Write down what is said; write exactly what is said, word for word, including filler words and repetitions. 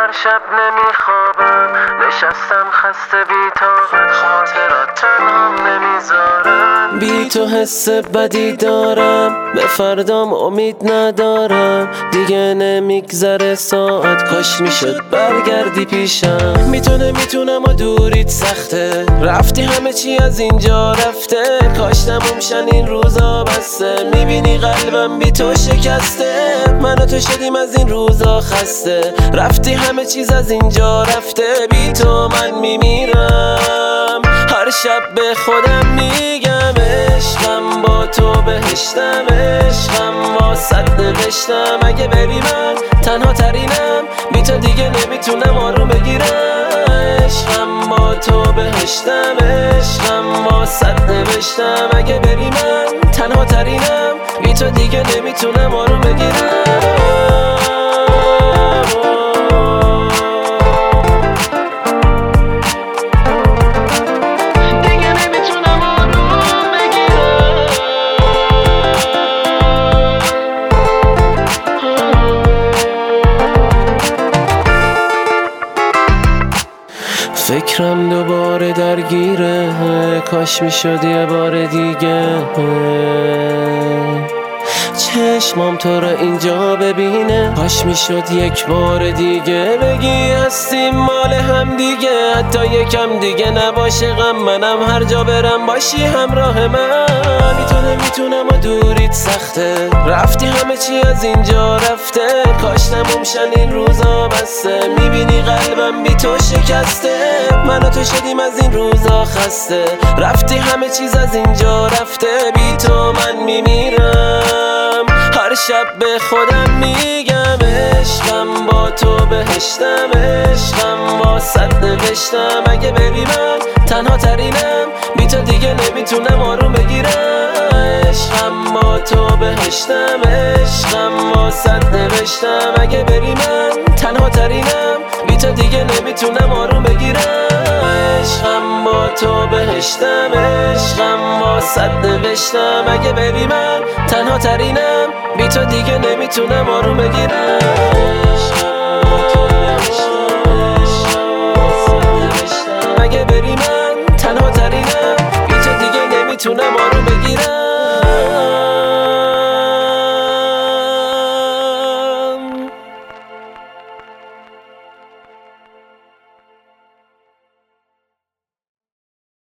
هر شب نمیخوابم، نشستم خسته بی طاقت، خاطرات تنهام نمیذارم. بی تو حس بدی دارم، به فردام امید ندارم. دیگه نمیگذره ساعت، کاش میشد برگردی پیشم. میتونه میتونم و دوریت سخته، رفتی همه چی از اینجا رفته. کاش تموم این روزا بسته، میبینی قلبم بی تو شکسته. من و تو شدیم از این روزا خسته، رفتی همه چیز از اینجا رفته. بی تو من میمیرم، هر شب به خودم میگم عشقم با تو بهشتم، عشقم واسط نوشتم. اگه بری من تنها ترینم، بی تو دیگه نمیتونم آروم بگیرم. عشقم با تو بهشتم، عشقم واسط نوشتم. اگه بری من تنها ترینم، بی تو دیگه نمیتونم آروم بگیرم. فکرم دوباره درگیره، کاش میشد یه بار دیگه چشمام تو رو اینجا ببینه. کاش میشد یک بار دیگه بگی هستیم مال هم دیگه. حتی یکم دیگه نباشه غم، منم هر جا برم باشی همراه من. میتونه میتونم و دوریت سخته، رفتی همه چی از اینجا رفته. کاش تموم شن این روزا بسته، میبینی قلبم بی تو شکسته. من و تو شدیم از این روزا خسته، رفتی همه چیز از اینجا رفته. بی تو من میمیرم، هر شب به خودم میگم عشقم با تو بهشتم، عشقم واسط نوشتم. اگه بری من تنها ترینم، بی تو دیگه نمیتونم آروم بگیرم. عشقم با تو بهشتم، عشقم واسط نوشتم. اگه بری من تنها ترینم، بی تو دیگه نمیتونم آروم بگیرم. عشقم با تو بهشتم، عشقم واسط نوشتم. اگه بری من تنها ترینم، بی تو دیگه نمیتونم آروم بگیرم. اگه بری من تنها ترینم، بی تو دیگه نمیتونم